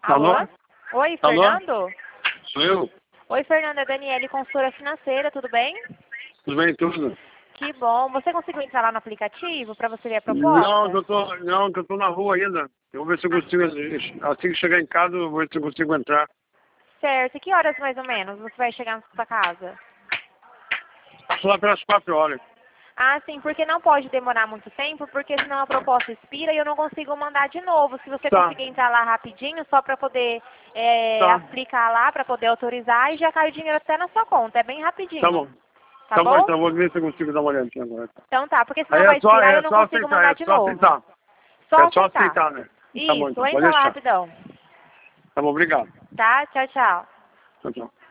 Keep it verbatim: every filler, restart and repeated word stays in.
Alô? Alô? Oi, Alô? Fernando? Sou eu? Oi, Fernando, é Daniele, consultora financeira, tudo bem? Tudo bem, tudo? Que bom. Você conseguiu entrar lá no aplicativo para você ver a Não, proposta? que eu tô, não, que eu tô na rua ainda. Eu vou ver se eu consigo, assim que chegar em casa, eu vou ver se eu consigo entrar. Certo. E que horas mais ou menos você vai chegar na sua casa? Passo lá pelas quatro horas. Ah, sim, porque não pode demorar muito tempo, porque senão a proposta expira e eu não consigo mandar de novo. Se você Tá. conseguir entrar lá rapidinho, só para poder é, Tá. aplicar lá, para poder autorizar, e já cai o dinheiro até na sua conta. É bem rapidinho. Tá bom. Tá, Tá bom, bom? então eu vou ver se eu consigo dar uma olhadinha agora. Então tá, porque senão Aí vai é só, expirar e eu é não só consigo aceitar, mandar é de só novo. aceitar. Só É só aceitar. aceitar, né? Tá bom, Isso, então, pode entra lá deixar. rapidão. Tá bom, obrigado. Tá? Tchau, tchau. Tchau, tchau.